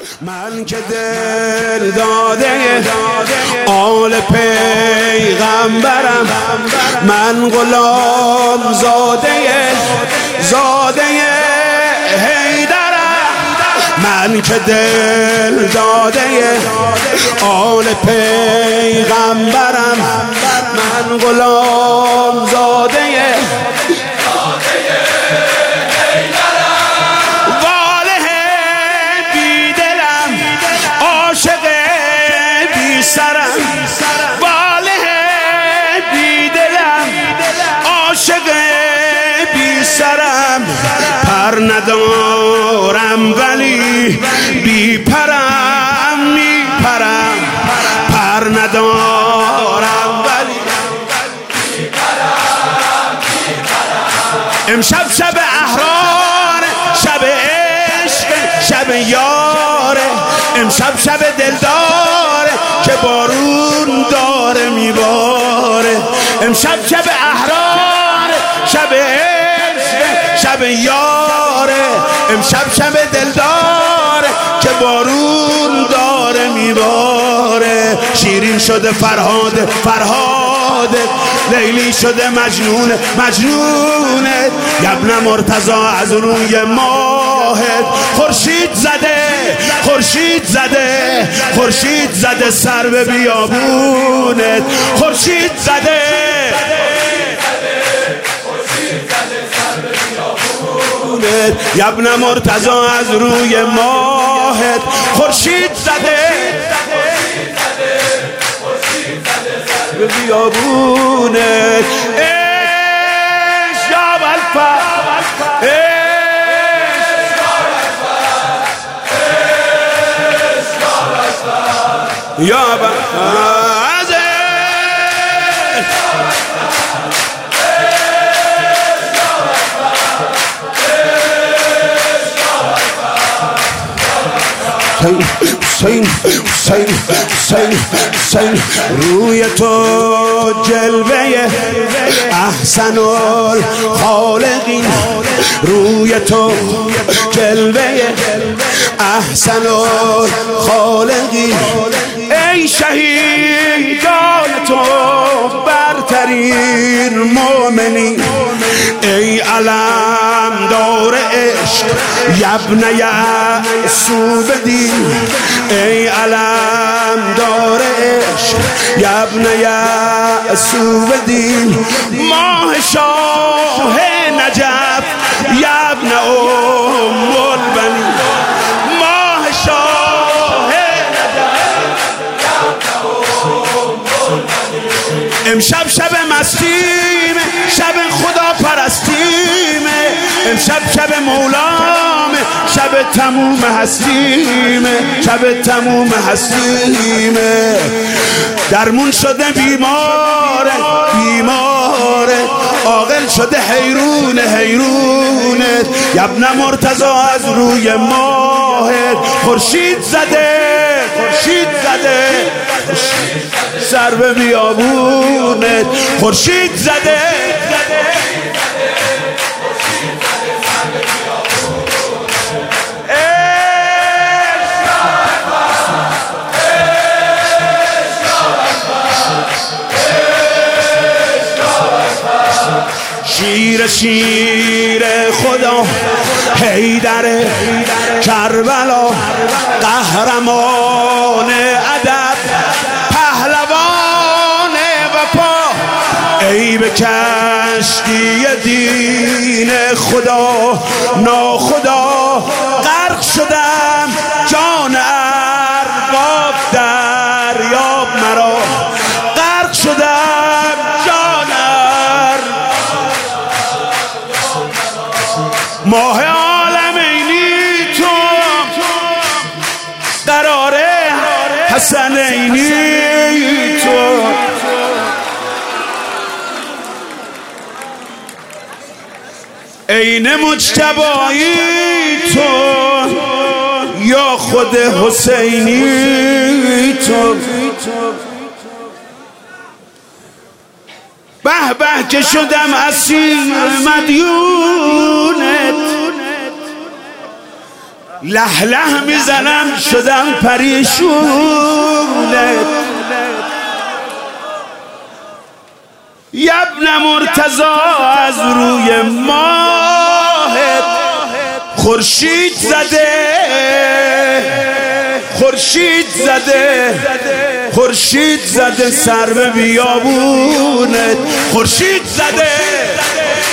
من که دل داده آل پیغمبرم، من غلام زاده حیدرم. من که دل داده آل پیغمبرم، من غلام زاده پر ندارم ولی بی پرم میپرم، پر ندارم ولی بی پرم میپرم. امشب شب احرار، شب عشق، شب یاره، امشب شب دلداره که بارون داره میباره. امشب شب احرار، شب شب یاره، امشب شب دلداره که بارون داره میباره. شیرین شده فرهاده، لیلی شده مجنونه. ابن مرتضی از روی ماهت خورشید زده سر به بیابونت، خورشید زده ابن مرتضی از روی ماهت خورشید زده به بیابونت. یا بلفا یا بلفا حسین روی تو جلوه احسن الخالقین، روی تو جلوه احسن الخالقین. ای شهیدان تو برترین مومنین، ای علم دار عشق یبن یعصوب دین، ای علم دار عشق یبن یعصوب دین. ماه شاه نجف یبن ام البنین، ماه شاه نجف یبن ام البنین. امشب شب مستیم، شب خدا پرستیم، امشب شب مولام، شب تموم هستیم، شب تموم هستیم. درمون شده بیماره عاقل شده حیرونت. ابن مرتضی از روی ماهت خورشید زده سر به بیابونت، خورشید زده شیر خدا حیدر کربلا، قهرمان ادب، پهلوان وفا. ای به کشتی دین خدا ناخدا غرق شدم، جان ارباب دریاب مرا غرق شدم، جان ماه عالمینی تو قراره حسنینی تو. عین مجتبایی تو یا خود حسینی تو. به به که شدم اسیر مدیونت، له له میزنم شدم پریشونت یبن مرتضا از روی ماهت خورشید زده خورشید زده خورشید زده سر به بیابونت خورشید زده